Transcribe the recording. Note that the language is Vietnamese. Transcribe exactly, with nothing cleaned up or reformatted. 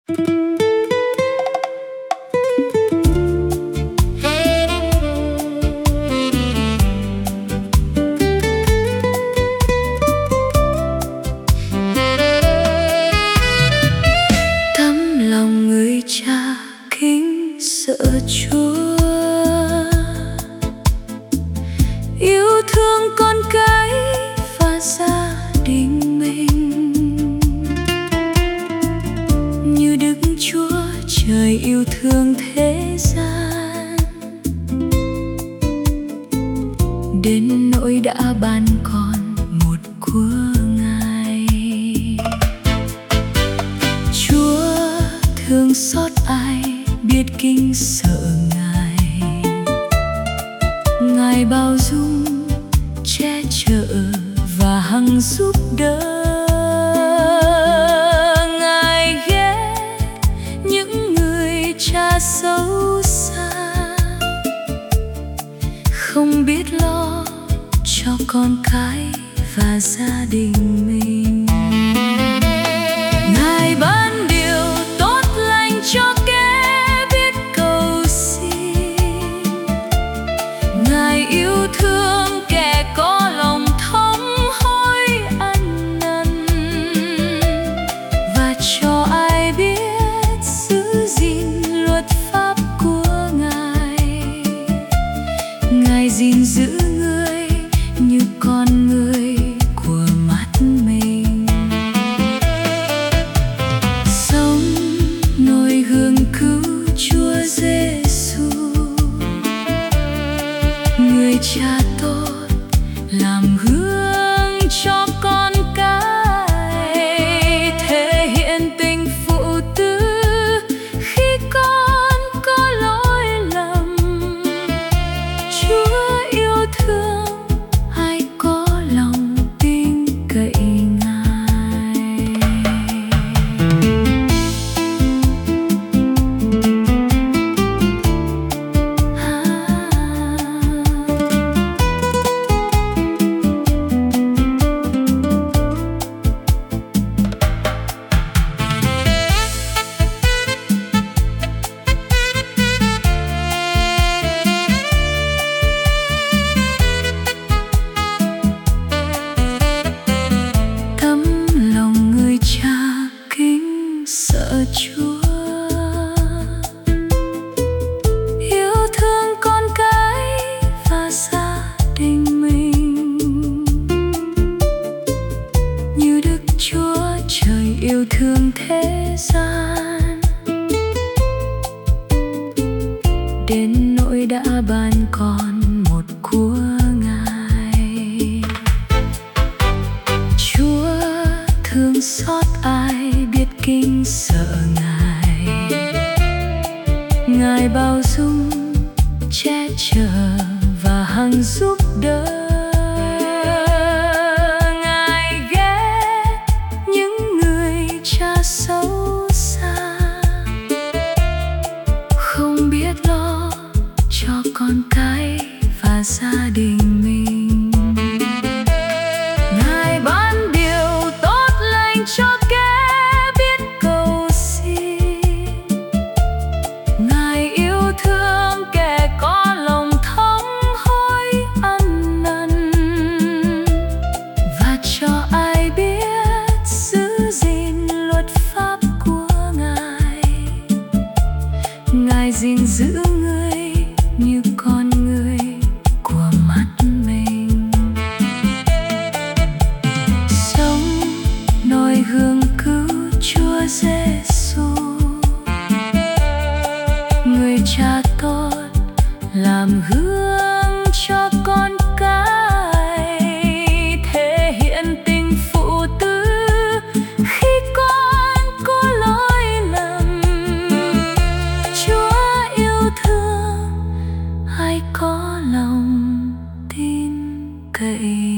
Tấm lòng người cha kính sợ Chúa, yêu thương con cái và gia đình mình, như Đức Chúa Trời yêu thương thế gian, đến nỗi đã ban con một của Ngài. Chúa thương xót ai biết kính sợ Ngài, Ngài bao dung che chở và hằng giúp đỡ. Ngài ghét những người cha xấu xa, không biết lo cho con cái và gia đình mình. Ngài ban điều tốt lành cho kẻ biết cầu xin, Ngài yêu thương kẻ có lòng thống hối ăn năn, và cho ai biết giữ gìn luật pháp của Ngài. Ngài gìn giữ người như con người của mắt mình. Sống noi gương cứu Chúa Giêsu, người cha tốt làm gương cho con cái, thể hiện tình phụ tử khi con có lỗi lầm. Chúa yêu thương ai có lòng tin cậy Ngài. Tấm lòng người cha kính sợ Chúa, yêu thương con cái và gia đình mình, như Đức Chúa Trời yêu thương thế gian, đến nỗi đã ban con một của Ngài. Chúa thương xót ai biết kính sợ Ngài, Ngài bao dung che chở và hằng giúp đỡ. Ngài ghét những người cha xấu xa, không biết lo cho con cái và gia đình mình. Ngài ban điều tốt lành cho kẻ biết cầu xin, Ngài yêu thương kẻ có lòng thống hối ăn năn, và cho ai biết giữ gìn luật pháp của Ngài. Ngài gìn giữ người như con người của mắt mình. Sống noi gương cứu Chúa Giêsu, người cha tốt làm gương cho con cái, thể hiện tình phụ tử khi con có lỗi lầm. Chúa yêu thương ai có lòng tin cậy